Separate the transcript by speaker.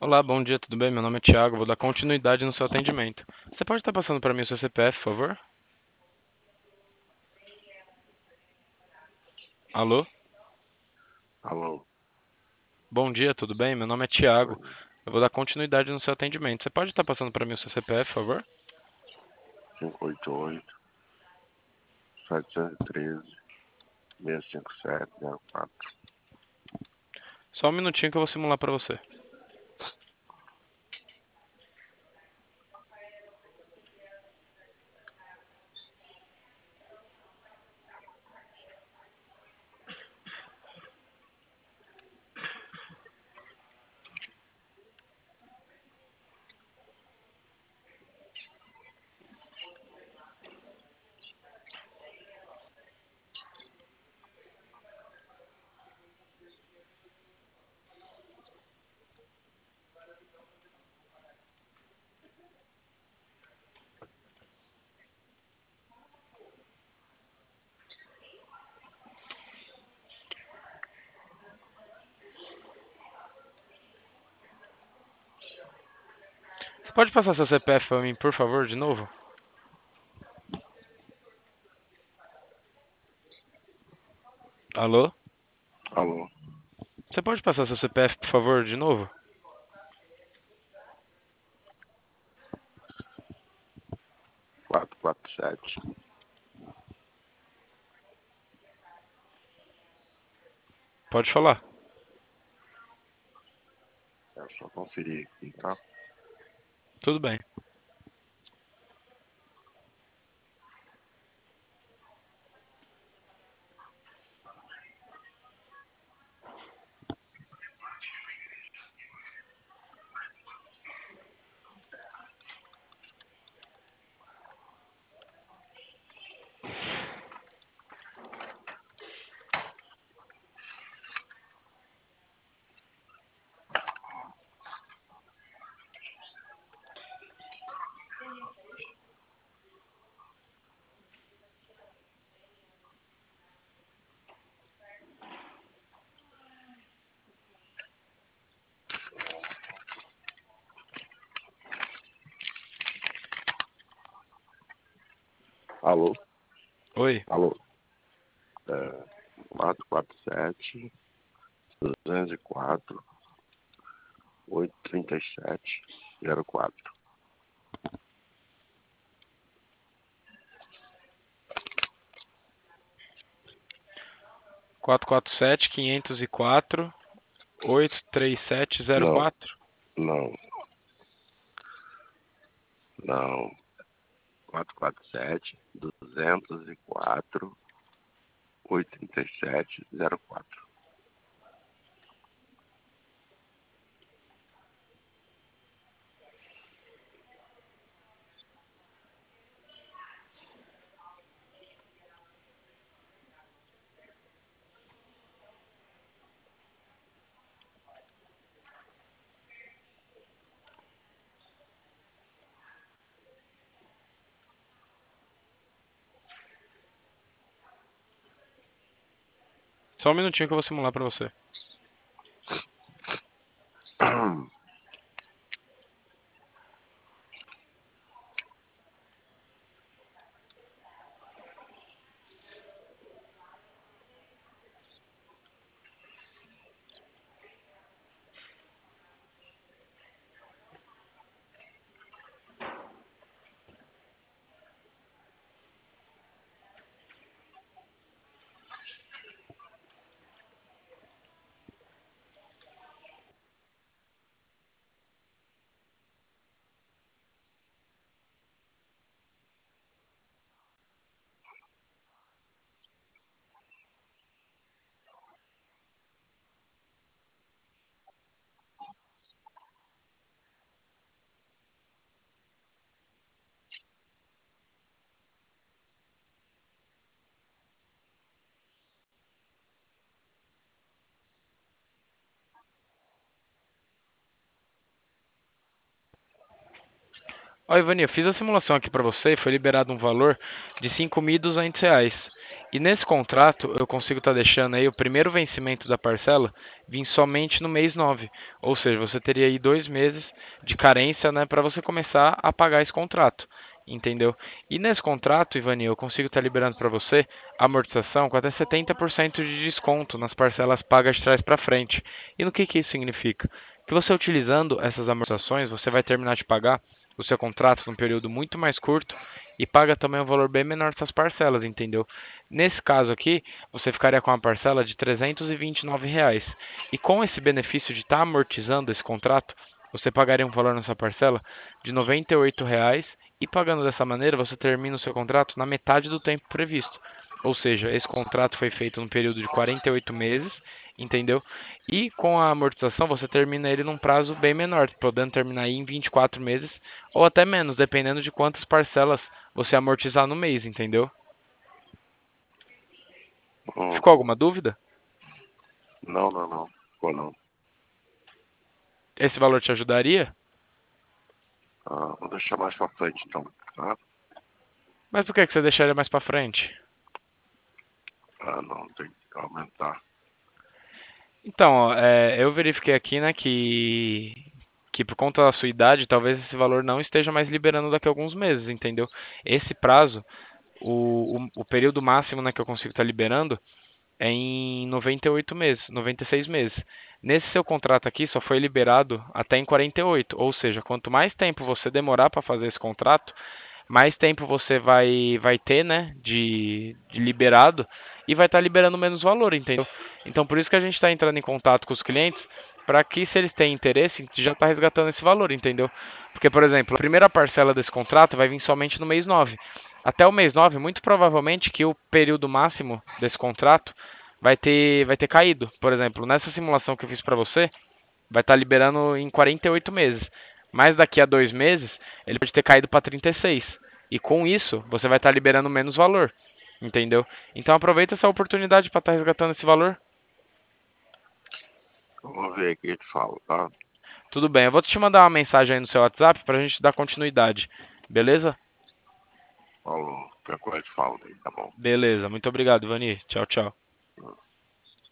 Speaker 1: Olá, bom dia, tudo bem? Meu nome é Thiago, vou dar continuidade no seu atendimento. Você pode estar passando para mim o seu CPF, por favor? Alô?
Speaker 2: Alô,
Speaker 1: Bom dia, tudo bem? Meu nome é Thiago.
Speaker 2: oi,
Speaker 1: Eu vou dar continuidade no seu atendimento. Você pode estar passando para mim o seu CPF, por favor?
Speaker 2: 588 713 65704.
Speaker 1: Só um minutinho que eu vou simular para você. Você pode passar seu CPF para mim, por favor, de novo? Alô?
Speaker 2: Alô,
Speaker 1: Você pode passar seu CPF, por favor, de novo?
Speaker 2: 447.
Speaker 1: Pode falar.
Speaker 2: É só conferir aqui, tá?
Speaker 1: Tudo bem.
Speaker 2: Alô,
Speaker 1: Oi.
Speaker 2: alô. 447 204 837 04.
Speaker 1: 447-504-83704.
Speaker 2: Não, não, não. 447 204 837 04.
Speaker 1: Só um minutinho que eu vou simular para você. Ó, Ivani, eu fiz a simulação aqui para você e foi liberado um valor de R$ 5.200. E nesse contrato, eu consigo estar deixando aí o primeiro vencimento da parcela vir somente no mês 9. Ou seja, você teria aí 2 meses de carência, né, para você começar a pagar esse contrato. Entendeu? E nesse contrato, Ivani, eu consigo estar liberando para você amortização com até 70% de desconto nas parcelas pagas de trás para frente. E no que isso significa? Que você utilizando essas amortizações, você vai terminar de pagar o seu contrato num período muito mais curto e paga também um valor bem menor dessas parcelas, entendeu? Nesse caso aqui, você ficaria com uma parcela de R$ 329 reais. E com esse benefício de estar amortizando esse contrato, você pagaria um valor nessa parcela de R$ 98 reais e pagando dessa maneira, você termina o seu contrato na metade do tempo previsto. Ou seja, esse contrato foi feito num período de 48 meses, entendeu? E com a amortização você termina ele num prazo bem menor, podendo terminar aí em 24 meses ou até menos, dependendo de quantas parcelas você amortizar no mês, entendeu? Ficou
Speaker 2: Uhum.
Speaker 1: alguma dúvida?
Speaker 2: Não, não, não. Ficou não.
Speaker 1: Esse valor te ajudaria?
Speaker 2: Vou deixar mais pra frente então, tá?
Speaker 1: Mas por que você deixaria mais pra frente?
Speaker 2: Não, tem que aumentar.
Speaker 1: Então, ó, eu verifiquei aqui, né, que por conta da sua idade, talvez esse valor não esteja mais liberando daqui a alguns meses, entendeu? Esse prazo, o período máximo, né, que eu consigo estar liberando é em 98 meses, 96 meses. Nesse seu contrato aqui só foi liberado até em 48, ou seja, quanto mais tempo você demorar para fazer esse contrato, mais tempo você vai ter, né, de liberado e vai estar liberando menos valor, entendeu? Então por isso que a gente está entrando em contato com os clientes para que se eles têm interesse, já está resgatando esse valor, entendeu? Porque, por exemplo, a primeira parcela desse contrato vai vir somente no mês 9. Até o mês 9, muito provavelmente que o período máximo desse contrato vai ter caído. Por exemplo, nessa simulação que eu fiz para você, vai estar liberando em 48 meses. Mas daqui a 2 meses, ele pode ter caído para 36. E com isso, você vai estar liberando menos valor. Entendeu? Então aproveita essa oportunidade para estar resgatando esse valor.
Speaker 2: Eu vou ver aqui e te falo, tá?
Speaker 1: Tudo bem, eu vou te mandar uma mensagem aí no seu WhatsApp para a gente dar continuidade. Beleza?
Speaker 2: Falou. Qualquer coisa eu te falo aí, tá bom?
Speaker 1: Beleza, muito obrigado, Ivani. Tchau, tchau.